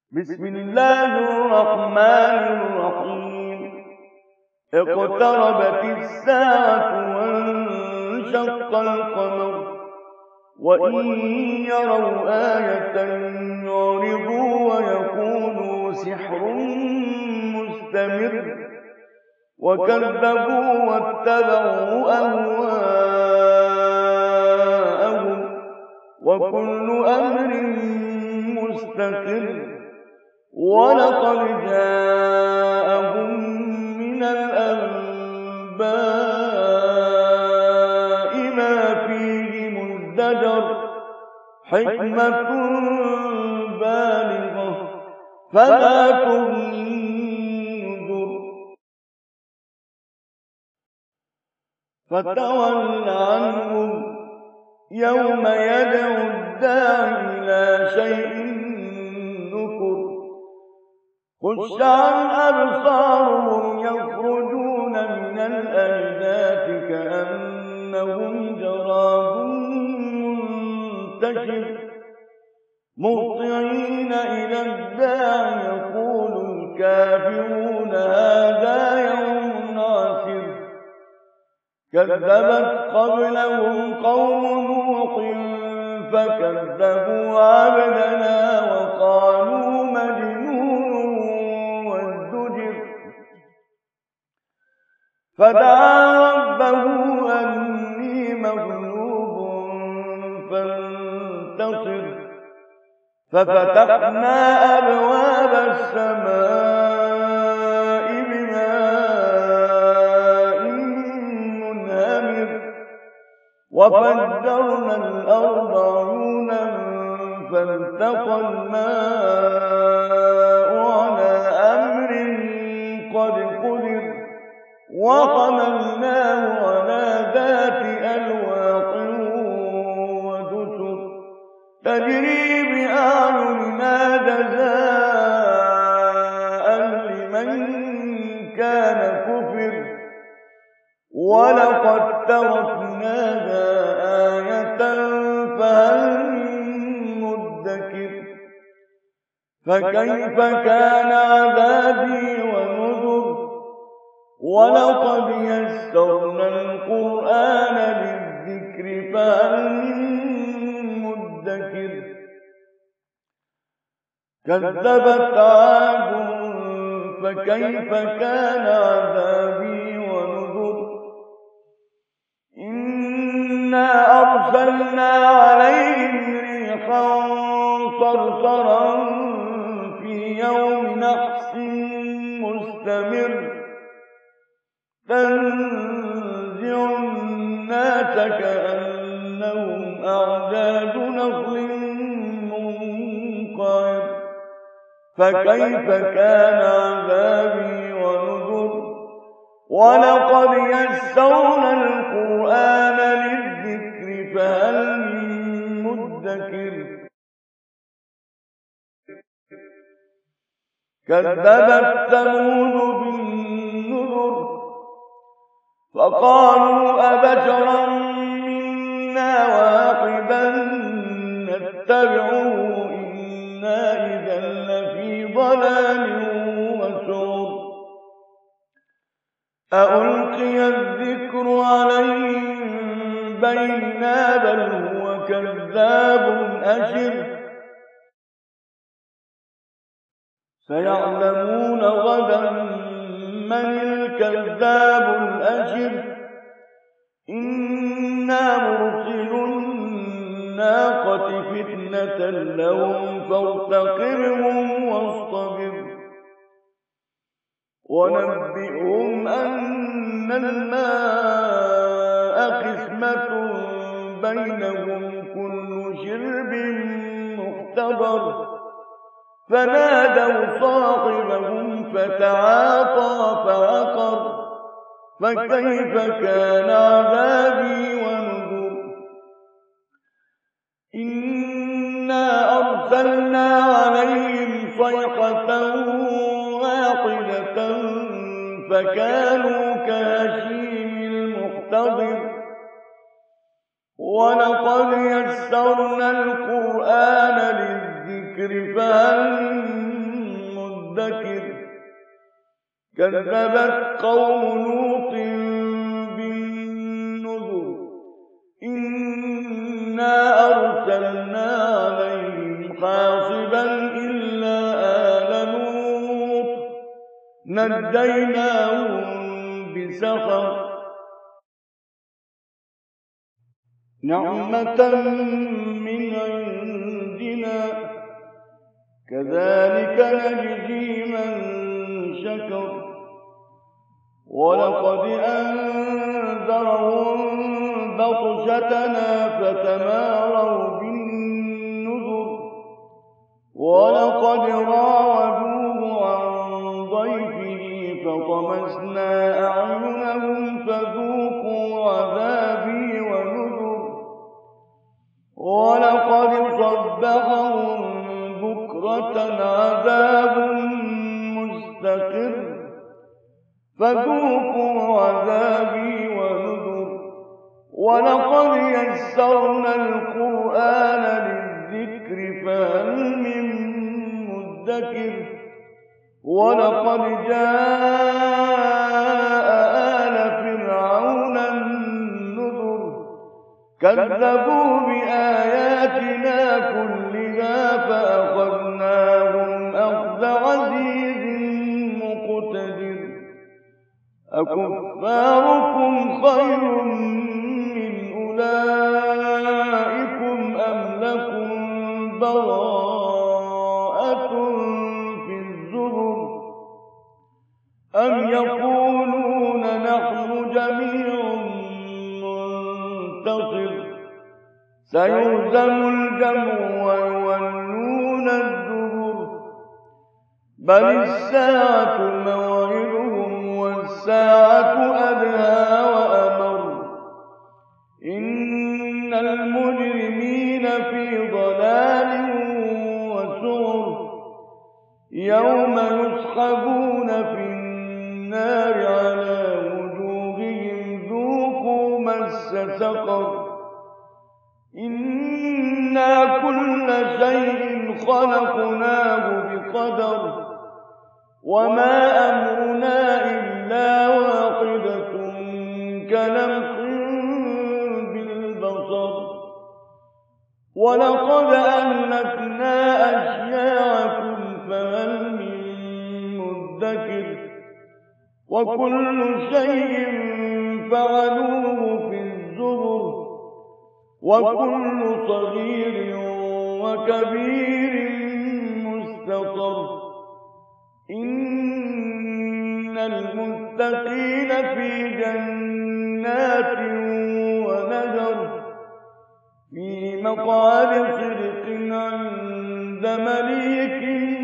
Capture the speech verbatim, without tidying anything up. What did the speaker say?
بسم الله الرحمن الرحيم اقتربت الساعة وانشق القمر وإن يروا آية يعرضوا ويقولوا سحر مستمر وكذبوا واتبعوا أهواءهم وكل أمر مستقر ولقد جاءهم من الأنباء ما فيه مزدجر حكمة بالغة فما تغني النذر فتول عنهم يوم يدعو الداعي إلى شيء نكر خش عن أبصارهم يخرجون من الأجداث كأنهم جراد منتشر مهطعين إلى الداع يقول الكافرون هذا يوم عسر كذبت قبلهم قوم نوح فكذبوا عبدنا وقالوا مجنون وازدجر فدعا ربه أني مغلوب فانتصر ففتحنا أبواب السماء بماء منهمر وفجرنا الأرض عيونا فالتقى الماء على أمر قد قدر وحملناه على ذات ألواح ودسر تجري بأعيننا جزاء لمن كان كفر ولقد تركناها آية فهل من مدكر فكيف كان عذابي ونذر ولقد يسرنا القرآن للذكر فهل من مدكر كذبت عاد فكيف كان عذابي ونذر إنا أرسلنا عليهم ريحا صرصرا في يوم نحس مستمر تنزع الناس كأنهم أعجاز نخل منقعر فكيف كان عذابي ونذر ولقد يسرنا القرآن للذكر فهل من مدكر كذبت ثمود بالنذر فقالوا أبشرا منا واحدا نتبعه إنا إذا لفي ضلال وسعر أألقي الذكر عليه بيننا بل هو كذاب أشر سيعلمون غدا من الكذاب الأشر إنا مرسل الناقة فتنة لهم فارتقبهم واصطبر ونبئهم أن الماء قسمة بينهم كل شرب مختبر فنادوا صاحبهم فتعاطى فعقر فكيف كان عذابي ونذر إنا أرسلنا عليهم صيحة واحدة فكانوا كهشيم المحتضر ولقد يسرنا القرآن للذكر الذكر فهل من مدكر كذبت قوم لوط بالنذر إنا أرسلنا عليهم حاصبا إلا آل لوط نجيناهم بسحر نعمة من عندنا كذلك نجزي من شكر ولقد أنذرهم بطشتنا فتماروا بالنذر ولقد راودوه عن ضيفه فطمسنا أعينهم فذوقوا عذابي ونذر ولقد صبحهم بكرة عذاب مستقر فذوقوا عذابي ونذر ولقد يسرنا القرآن للذكر فهل من مدكر ولقد جاء آل فرعون النذر كذبوا بآياتنا كلها فأخذناهم أخذ عزيز مقتدر أكفاركم خير من أولئكم أم لكم براءة في الزبر أم يقولون نحن جميع منتصر سيهزم الجمع ويولون الدبر بل الساعة موعدهم والساعة أدهى وأمر إن المجرمين في ضلال وسعر يوم يسحبون في النار على وجوههم ذوقوا مس سقر إنا كل شيء خلقناه بقدر وما أمرنا إلا واحدة كلمح بالبصر ولقد أهلكنا أشياعكم فهل من مدكر وكل شيء فعلوه في الزبر وكل صغير وكبير مستطر إن المتقين في جنات ونهر في مقعد صدق عند مليك